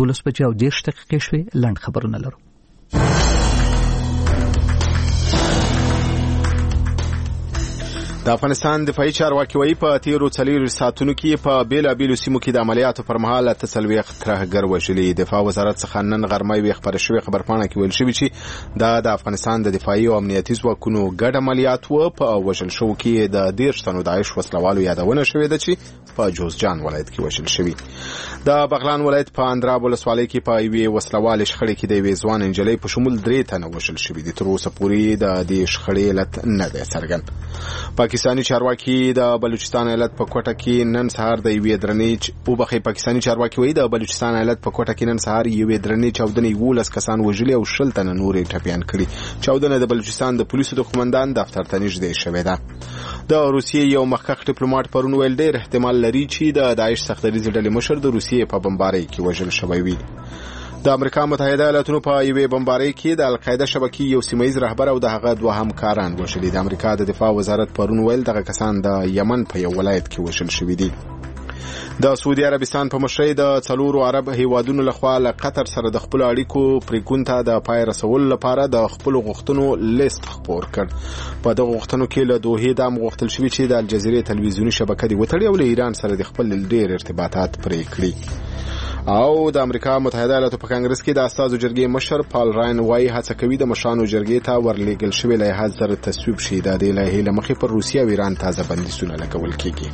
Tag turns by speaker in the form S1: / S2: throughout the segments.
S1: 12:30 لنډ خبرونه لرو.
S2: د افغانستان دفاعي چارواکي وایي په تیرو 4 ساعتونو کې په بیلابیلو سیمو کې د عملیاتو پر مهال 40 ترهګر وژلي. دفاع وزارت څخه نن غرمه وی خبر شوی خبرپاڼه کې ویل شوی چې د افغانستان د دفاعي او امنیتي ځواکونو ګډ عملیات و په وژل شو کې د 10 تنو داعش وسلوالو یادونه شوې ده چې په جوزجان ولایت کې وژل شوی. د بغلان ولایت په اندراب ولسوالۍ کې په یوې وسلوال شخړې کې د یوې ځوان انجلۍ په شمول 3 تنه وژل شوی دي. تر اوسه پورې د دې شخړې علت نه دی څرګند. پاکستانی چارواکي د بلوچستان ایالت په کوټه کې نن سهار د یوې درنې پاکستانی چارواکي وایي د بلوچستان ایالت په کوټه کې نن سهار یوې درنې چاودنې 12 کسان وژلي او 10 تنه نورې ټپیان کړي. چاودنه د بلوچستان د پولیسو د قومندان دفتر ته نږدې شوې ده. د روسیې یو مخکښ ډیپلوماټ پرون ویل ډېر احتمال لري چې د داعش سختدریزې ډلې مشر د روسیې په بمبارۍ کې وژل شوی وي. د امریکا متحده ایالاتونو په یوې بمبارۍ کې د القاعده شبکې یو سیمایي رهبر او د هغه دوه همکاران وژلي. د امریکا د دفاع وزارت پرون ویل دغه کسان د یمن په یو ولایت کې وژل شوي دي. د سعودي عربستان په مشرۍ د 4 عرب هیوادونو لخوا له قطر سره د خپل اړیکو پریکون ته د پای رسول لپاره د خپل غوښتنو لیست خپور کړ. په دغه غوښتنو کې له دوه د غوښتل شوی چې د الجزیره تلویزیونی شبکې د وټړی او له ایران سره د خپل ډیر ارتباطات پرې کړی. او د امریکا متحده ایالاتو په کانګرس کې د استازو جرګې مشر پال راین وايي هڅه کوي د مشرانو جرګې ته ورلېږل شوی لایحه زر تصویب شي. د دې لایحې له مخې پر روسیه او ایران تازه بندیزونه لګول کیږي.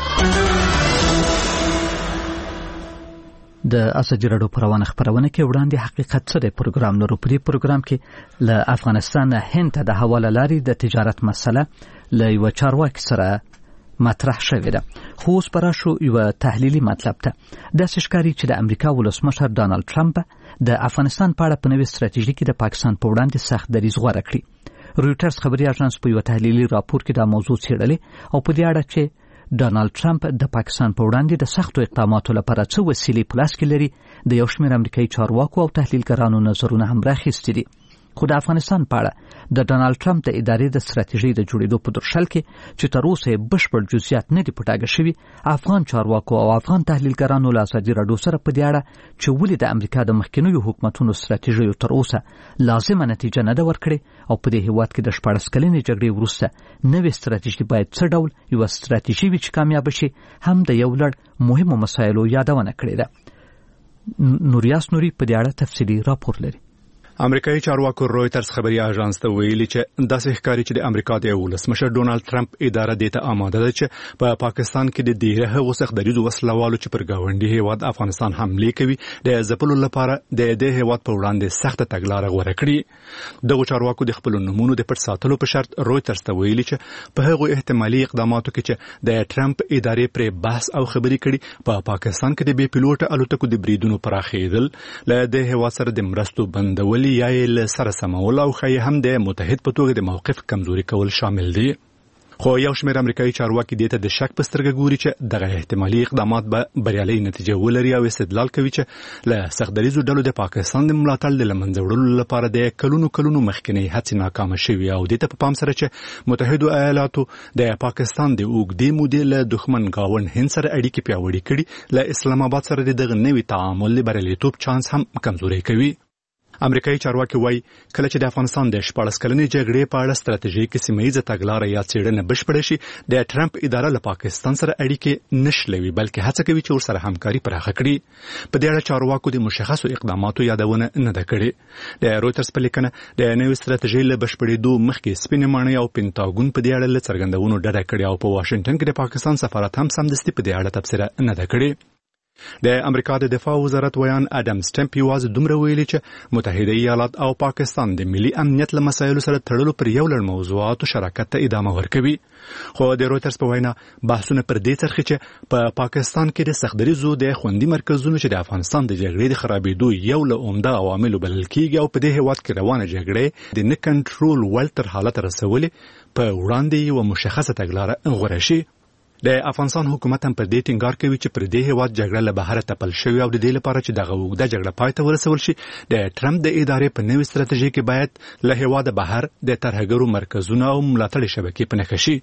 S1: د اساجي راډیو پروانه خبرونه کې وړاندې حقیقت څه د پروګرام لرو. په دې پروګرام کې له افغانستان هند ته د حواله لاري د تجارت مسله له یو چارواکي سره مطرح شوې ده. خو اوس پراشو یو تحلیلي مطلب ته د ښکاری چې د امریکا ولسمشر ډانلډ ټرمپ د افغانستان په اړه په نوې ستراتیژي کې د پاکستان په وړاندې سخت دریځ غوره کړی. رویټرز خبري اژانس په یو تحلیلي راپور کې دا موضوع څېړلې او په دې اړه چې ډانلډ ټرمپ د پاکستان په وړاندې د سختو اقداماتو لپاره څه وسیلې په لاس کې لري د یو شمېر امریکایي چارواکو او تحلیلګرانو نظرونه هم راخیستي دي. خو د افغانستان په اړه د ډانلډ ټرمپ د ادارې د ستراتیژۍ د جوړېدو په درشل کې چې تر اوسه بشپړ جزئیات نه دي پټاګه شوي، افغان چارواکو او افغان تحلیلګرانو له ازادي راډیو سره په دې اړه چې ولې د امریکا د مخکینیو حکومتونو ستراتیژۍ تر اوسه لازمه نتیجه نه ده ورکړې او په دې هیواد کې د 14 کلنې جګړې وروسته نوې ستراتیژي باید څه ډول یو ستراتیژي وي چې کامیاب شي هم د یو لړ مهمو مسایلو یادونه کړې ده. نوریاس نوري په دې اړه تفصیلي راپور لري.
S3: امریکایي چارواکو رویټرز خبري اژانس ته ویلي چې داسې ښکاري چې د امریکا د ولسمشر ډونالد ټرمپ اداره د ته آماده ده چې په پاکستان کې د ډیره هغو سختدریزو وسلوالو چې پر گاونډي هیواد افغانستان حمله کوي د ځپلو لپاره د دې هیواد په وړاندې سخت تګلارې غوره کړي. دغه چارواکو د خپل نمونه د پټ ساتلو په شرط رویټرز ته ویلي چې په هغو احتمالي اقداماتو کې چې د ټرمپ ادارې پر بحث او خبري کړي په پاکستان کې د بي پيلوټ الوتکو د بریدونو پراخېدل له د هیواد سره د مرستو بندول یا له سره سمول او خی هم د متحد په توګه د موقف کمزوري کول شامل دي. خو یو شمېر امریکایي چارواکي دې ته د شک په سترګه ګوري چې دغه احتمالي اقدامات به بریالي نتیجه ولري او استدلال کوي چې له سختدریزو ډلو د پاکستان د ملاتړ د لمنځه وړلو لپاره د کلونو مخکنی هڅې ناکامه شوي او دې ته په پام سره چې متحده ایالاتو د پاکستان د اوږدې مودې له دښمن گاوند هند سره اړیکې پیاوړې کړي له اسلام آباد سره دغه نوي تعامل د بریالیتوب چانس هم کمزوري کوي. امریکایي چارواکي وایي کله چې د افغانستان د 14 کلنې جګړې په اړه ستراتیژیکي سیمه‌ییزه تګلاره یا څېړنه بشپړه شي د ټرمپ اداره له پاکستان سره اړیکې نشلوي بلکې هڅه کوي چې ورسره همکاري پراخه کړي. په دې اړه چارواکو د مشخصو اقداماتو یادونه نه ده کړې. د رویټرز په لیکنه د نوې ستراتیژۍ له بشپړېدو مخکې سپینې ماڼۍ او پینټاګون په دې اړه له څرګندونو ډډه کړې او په واشنگټن کې د پاکستان سفارت هم سمدستي په دې اړه تبصره نه ده کړې. د امریکا د دفاع وزارت ویان اډم سټمپ یوازې دومره ویلي چې متحده ایالات او پاکستان د ملي امنیت له مسایلو سره تړلو پر یو لړ موضوعاتو شراکت ته ادامه ورکوي. خو د رویټرز په وینا بحثونه پر دې څرخي چې په پاکستان کې د سختدریزو د خوندي مرکزونو چې د افغانستان د جګړې د خرابېدو یو له عمده عواملو بلل کېږي او په دې هیواد کې روانه جګړې د نه کنټرول وړ تر حالت رسولې په وړاندې یو مشخصه تګلاره غوره شي. د افغانستان حکومت هم پر دې ټینګار کوي چې پر دې هیواد جګړه له بهر تپل شوی او د دې لپاره چې دغه اوږده جګړه پای ته ورسول شي د ټرمپ د ادارې په نوې ستراتیژي کې باید له هیواد بهر د ترهګرو مرکزونه او ملاتړ شبکې په نښه شي.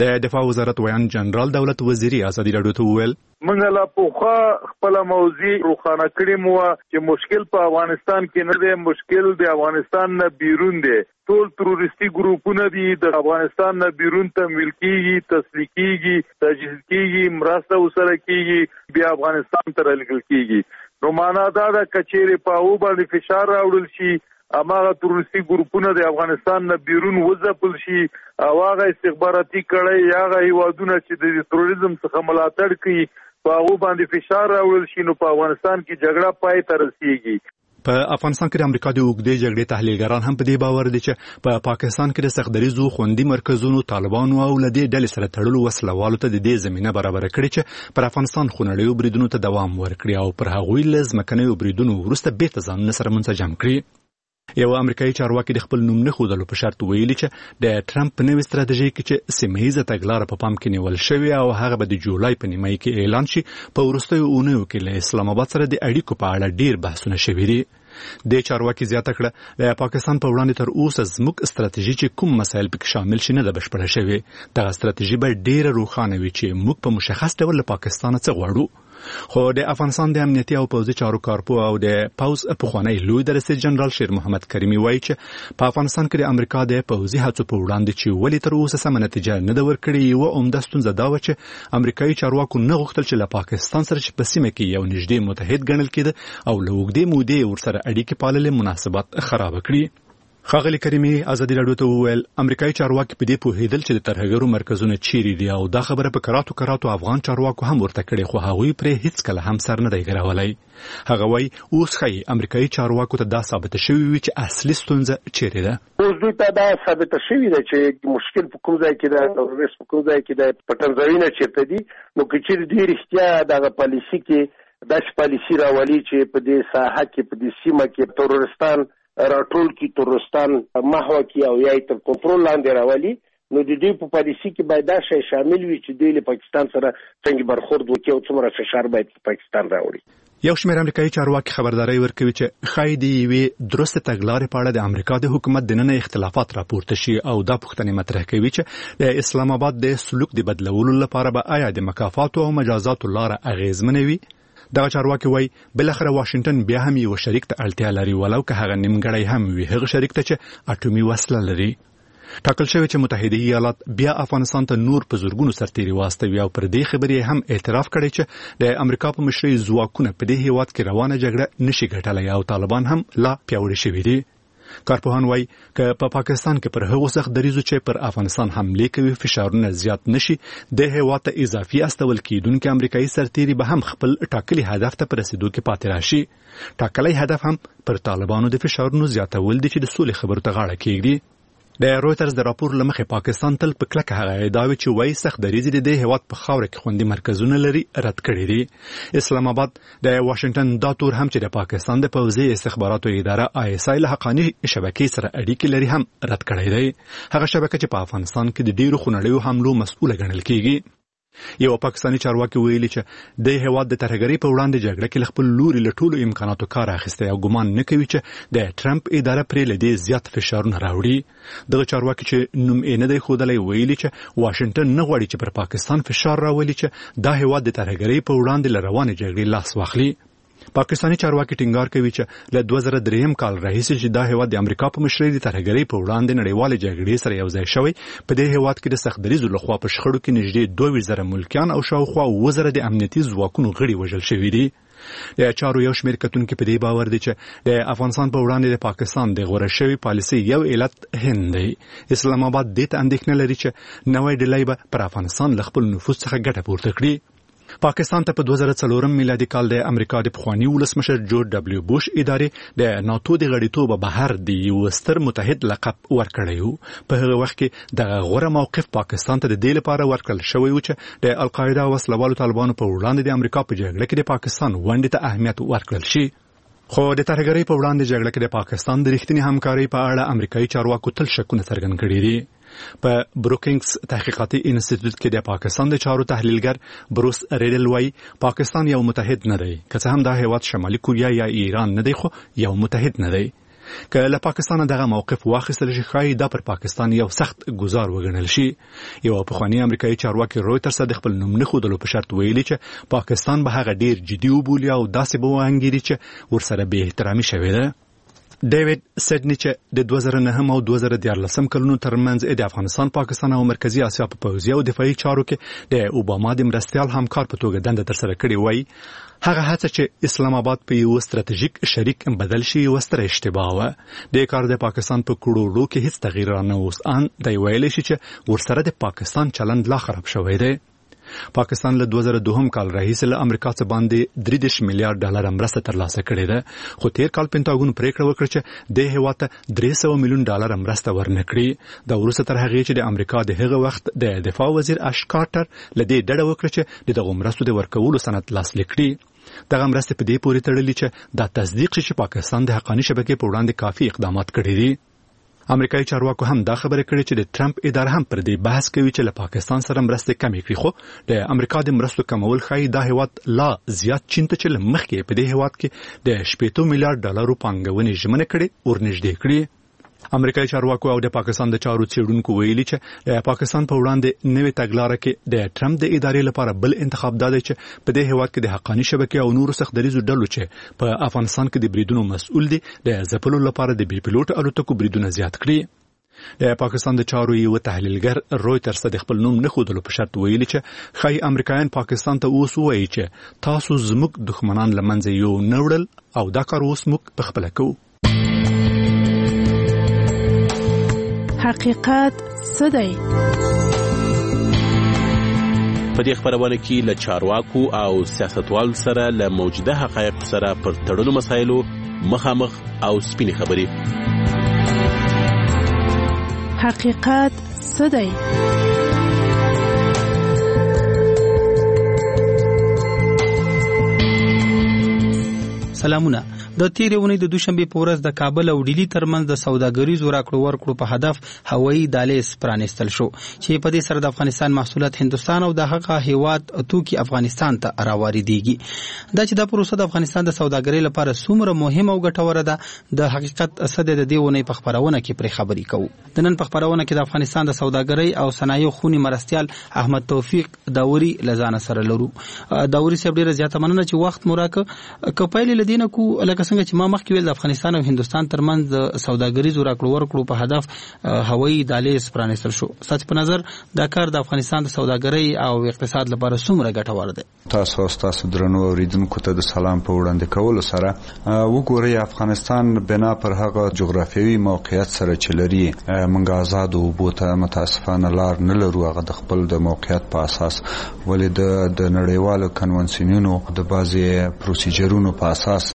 S3: د دفاع وزارت ویان جنرال دولت وزیری ازادي راډیو ته وویل
S4: منګه لا پوخا خپل موضوع روخانه کړی مو چې مشکل په افغانستان کې نه دی، مشکل د افغانستان نه بیرون دی. ټول تروریستي ګروپونه دي د افغانستان نه بیرون تمویل کیږي، تسلیح کیږي، تجهیز کیږي، مرسته وسره کیږي، بیا افغانستان ته رالیږل کیږي. نو معنا دا د کچېره په او باندې فشار راوړل شي، اماغه تروریستي ګروپونه د افغانستان نه بیرون وځپل شي، او هغه استخباراتي کړي هغه هیوادونه چې د تروریزم څخه ملاتړ کوي په او باندې فشار راوړل شي، نو په افغانستان کې جګړه پای ته رسیږي.
S3: په افغانستان کې د امریکا د اوږدې جګړې تحلیلګران هم په دې باور دي چې په پاکستان کې د سختدریزو خوندي مرکزونو طالبانو او لدې ډلې سره تړلو وسلوالو ته د دې زمينه برابر کړې چې پر افغانستان خونړیو بریدونو ته دوام ورکړي او پر هغوی لزمکنیو بریدونو وروسته بیرته ځانونه سره منسجم کړي. یو امریکایي چارواکي د خپل نوم نه ښودلو په شرط ویلي چې د ټرمپ په نوې ستراتیژي کې چې سیمهیزه تګلاره په پام کې نیول شوې او هغه به د جولای په نیمایي کې اعلان شي، په وروستیو اونیو کې له اسلام آباد سره د اړیکو په اړه ډیر بحثونه شوي دي. د چارواکي زیاته کړه د پاکستان په وړاندې تر اوسه زموږ ستراتیژي چې کوم مسایل پکې شامل شي نه ده بشپړه شوې. دغه ستراتیژي به ډیره روښانه وي چې موږ په مشخص ډول له پاکستان څخه غواړو. خو د افغانستان د امنیتي او پوځي چارو کارپو او د پوز پخوانی لوی درسي جنرال شیر محمد کریمي وایي چې په افغانستان کې د امریکا د پوځي هڅو په وړاندې چې ولې تر اوسه سم نتیجه نه ده ورکړې، یو عمده ستونزه دا و چې امریکایي چارواکو نه غوښتل چې له پاکستان سره چې په سیمه کې یو نږدې متحد ګڼل کېده او له اوږدې مودې ورسره اړیکې پاللې مناسبات خراب کړي. ښاغلي کریمي ازادي راډیو ته وویل امریکایي چارواکي په دې پوهېدل چې د ترهګرو مرکزونه چیرې دي او دا خبره په کراتو افغان چارواکو هم ورته کړې، خو هغوی پرې هیڅ کله هم سر نه دی ګرولی. هغه وایي اوس ښایي امریکایي چارواکو ته دا ثابته شوې وي چې اصلي ستونزه چیرې ده.
S5: اوس دوی ته دا ثابته شوې ده چې مشکل په کوم ځای کې ده، تروریست په کوم ځای کې ده، په ټنځایونه چیرته دي. نو که چیرې دوی رښتیا دغه پالیسي کې داسې پالیسي راولي چې په دې ساحه کې په دې سیمه کې تروریستان راټول کی، تروریستان محو کی او یا تر کنټرول لاندې راولي، نو د دې په پالیسي کې باید دا شی شامل وي چې دوی له پاکستان سره څنګه برخورد وکړي او څومره فشار باید په پاکستان راوړي.
S3: یو شمېر امریکایي چارواکي خبرداري ورکوي چې ښایي د یوې درسته تګلارې په اړه د امریکا د حکومت دننه اختلافات راپورته شي او دا پوښتنې مطرح کوي چې د اسلام آباد د سلوک د بدلولو لپاره به آیا د مکافاتو او مجازاتو لاره اغیزمنه وي. دغه چارواکي وایي بلخره واشنگټن بیا هم یو شریک ته اړتیا لري، ولو که هغه نیمګړی هم وي، هغه شریک ته چې اټومي وسله لري. ټاکل شوی چې متحده ایالات بیا افغانستان ته نور په زورګونو سرتیري واستوي او پر دې خبرې هم اعتراف کړی چې د امریکا په مشرۍ ځواکونه په دې هیواد کې روانه جګړه نشي ګټلای او طالبان هم لا پیاوړي شوي دي. کارپوهان وایي که په پاکستان کې پر هغو سختدریزو چې پر افغانستان حمله کوي فشارونه زیات نشي، د هیواد ته اضافي استول کیدونکي امریکایي سرتیري به هم خپل ټاکلي هدف ته په رسیدو کې پاتې راشي. ټاکلی هدف هم پر طالبانو د فشارونو زیاتول دي چې د سولې خبرو ته غاړه کېږدي. د رويټرز د راپور لمخې پاکستان تل په کلکه هغه ادعاوې چې وایي سختدریزي د هیواد په خاوره کې خوندي مرکزونه لري رد کړي دي. اسلام آباد د واشنگټن دا تور هم چې د پاکستان د پوځي استخباراتو اداره ISI له حقاني شبکې سره اړیکې لري هم رد کړي دي. هغه شبکه چې په افغانستان کې د ډیرو خونړیو حملو مسؤله ګڼل کیږي. یو پاکستاني چارواکي ویلي چې د هیواد د ترهګرۍ په وړاندې جګړه کې خپل لوري له ټولو امکاناتو کار اخیستی او ګمان نه کوي چې د ټرمپ اداره پرې له دې زیات فشارونه راوړي. دغه چارواکي چې نوم یې نه دی ښودلی ویلي چې واشنگټن نه غواړي چې پر پاکستان فشار راولي چې دا هیواد د ترهګرۍ په وړاندې له روانې جګړې لاس واخلي. پاکستاني چارواکي ټینګار کوي چې له 2003 کال راهیسې چې دا هیواد د امریکا په مشرۍ د ترهګرۍ په وړاندې نړیوالې جګړې سره یوځای شوی، په دې هیواد کې د سختدریزو لخوا په شخړو کې نږدې 2000 ملکیان او شاوخوا 2000 د امنیتي ځواکونو غړي وژل شوي دي. د چارو یو شمېر کتونکي په دې باور دي چې د افغانستان په وړاندې د پاکستان د غوړه شوی پالیسي یو علت هند دی. اسلام آباد دې ته اندېښنه لري چې نوې ډلې به پر افغانستان له خپل نفوذ څخه ګټه پورته کړي. پاکستان ته په 2004 میلادي کال د امریکا د پخوانی ولسمشر جورج دبلیو بوش ادارې د ناتو د غړیتوب بهر دی یو ستر متحد لقب ورکړیو. په هغه وخت کې د غوړه موقف پاکستان ته د دې لپاره ورکړل شوی و چې د القاعده او وسلوالو طالبانو په وړاندې د امریکا په جګړه کې د پاکستان ونډې ته اهمیت ورکړل شي. خو د ترهګرۍ په وړاندې جګړه کې د پاکستان د رښتینی همکارۍ په اړه امریکایي چارواکو تل شکونه څرګند کړي دي. په بروکینګز تحقیقاتي انسټیټیوټ کې د پاکستان د چارو تحلیلګر بروس ریډل وايي پاکستان یو متحد نه دی، که څه هم دا هیواد شمالي کوریا یا ایران نه دی خو یو متحد نه دی. که له پاکستان دغه موقف واخیستل شي خای دا پر پاکستان یو سخت گزار وګڼل شي. یو پخوانی امریکایي چارواکي رويټرز د خپل نوم نه خودلو په شرط ویلي چې پاکستان به هغه ډیر جدي وبولي او داسې به وانګيري چې ورسره به احترامي شوی ده. ډیوډ سیډنی چې د 2009 او 2014 کلونو ترمنځ د افغانستان، پاکستان او مرکزی اسیا په پوځي او دفاعي چارو کې د اوباما د مرستيال همکار په توګه دنده ترسره کړې وای، هغه هڅه چې اسلام آباد په یو ستراتیژیک شریک بدل شي یو ستر اشتباه و. د کار د پاکستان په کړوړو کې هیڅ تغییر نه اوس ان د ویل شي چې ورسره د پاکستان چلند لا خراب شوی دی. پاکستان له 2002 کال راهیسې له امریکا څخه باندې 3 میلیارډ ډالر مرسته ترلاسه کړې ده، خو تیر کال پینټاګون پریکړه وکړه چې د هیواد 300 میلیون ډالر مرسته ورنکړي. دا وروسته تر هغه چې د امریکا د هغه وخت د دفاع وزیر اش کارټر لدې ډډه وکړه چې دغه مرستو د ورکولو سند لاسلیک کړي. دغه مرسته په دې پورې تړلې چې دا تصدیق شي چې پاکستان د حقاني شبکې په وړاندې کافي اقدامات کړي دي. امریکایي چارواکو هم دا خبره کړې چې د ټرمپ اداره هم پر دې بحث کوي چې له پاکستان سره مرسته کمې کړي، خو د امریکا د مرستو کمول ښایي دا هیواد لا زیات چین ته چې مخکې په دې هیواد کې د 80 میلیارډ ډالرو پانګونې ژمنه کړې ورنږدې کړي. امریکایي چارواکو او د پاکستان د چارو څېړونکو ویلي چې د پاکستان په وړاندې نوې تګلارې کې د ټرمپ د ادارې لپاره بل انتخاب دی چې په دې هیواد کې د حقاني شبکې او نورو سختدریزو ډلو چې په افغانستان کې د بریدونو مسؤل دي د ځپلو لپاره د بي پيلوټ الوتکو بریدونه زیات کړي. د پاکستان د چارو یو تحلیلګر رويټرز د خپل نوم نه خودلو په شرط ویلي چې خای امریکایان پاکستان ته اوس وایي چې تاسو زموږ دښمنان لمنځه یو نوړل او دا کار اوس موږ په خپل کوو.
S6: حقیقت څه دی؟
S7: په دې خبرونه کې له چارواکو او سیاستوالو سره له موجوده حقایق سره پر تړلو مسایلو مخامخ او سپینې خبرې.
S6: حقیقت څه دی؟ سلامونه. د تیرې ونې د دوشنبه په ورځ د کابل او ډیلی ترمنځ د سوداګریزو راکړو ورکړو په هدف هوایي دهلیز پرانیستل شو چې په دې سره د افغانستان محصولات هندستان او د هغه هیواد توکي افغانستان ته راوړيږي. دا چې د پروسه د افغانستان د سوداګرۍ لپاره څومره مهمه او ګټوره ده د حقیقت اسد د دې ونې په خبرونه کې پر خبري کوو. د نن په خبرونه کې د افغانستان د سوداګرۍ او صنایع خونی مرستيال احمد توفیق داوري لزانه سره لرو. داوري صاحب ډیره زیاته مننه چې وخت موراکه کپایل لدینه کو څنګه چې ما مخکې ویل د افغانستان او هندستان ترمنځ د سوداګریزو راکړو ورکړو په هدف هوایي دهلیز پرانیستل شو. ستاسو په نظر دا کار د افغانستان د سوداګرۍ او اقتصاد لپاره څومره ګټور دی؟
S8: تاسو درنو اوریدونکو ته د سلام په وړاندې کولو سره وګورئ افغانستان بنا پر هغه جغرافیوي موقعیت سره چې لري موږ آزاد او بوته متاسفانه لار نه لرو هغه د خپل د موقعیت په اساس ولې د نړیوالو کنونسیونونو د بازي پروسیجرونو په اساس